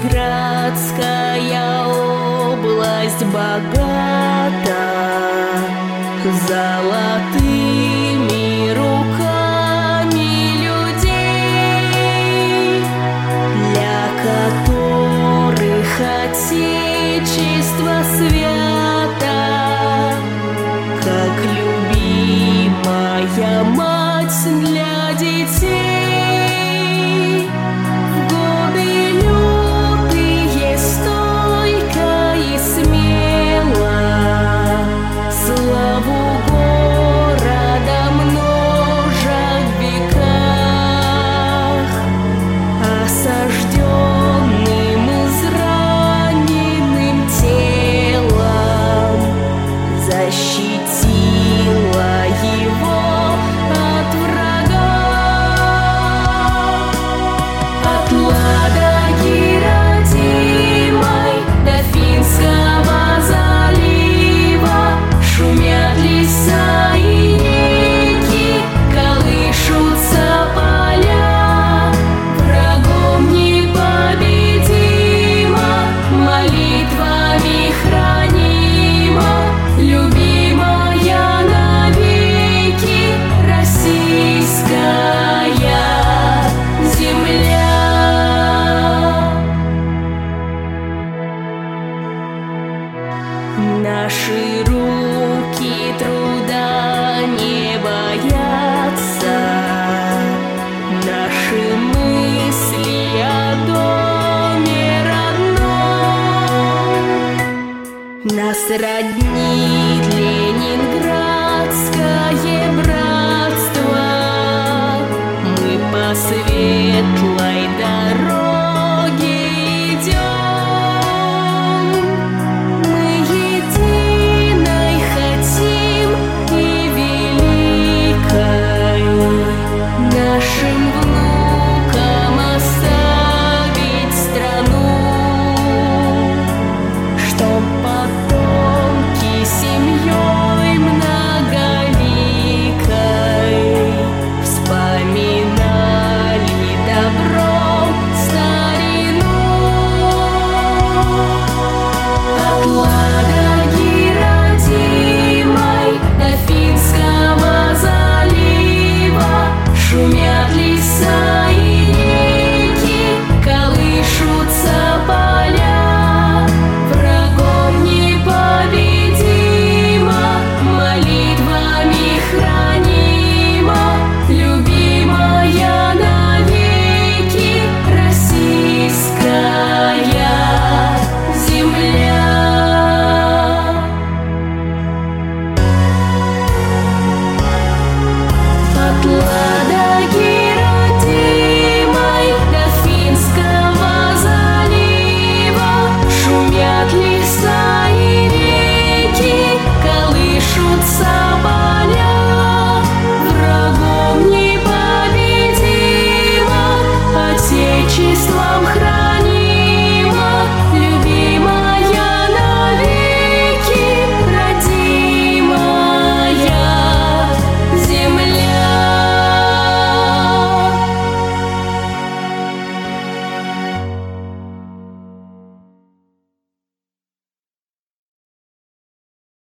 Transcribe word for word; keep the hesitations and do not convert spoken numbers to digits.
Ленинградская область богата золотыми руками людей, для которых Отечество свято, как любимая мать для детей. Защитила его от врага, от Ладоги родимой до Финского залива. Шумят леса и реки, колышутся поля. Врагом непобедима, молитвами хранима, любимая навеки российская земля. Наши руки труда не боятся, наши мысли о доме родном. Нас роднит ленинградское братство, мы по светлой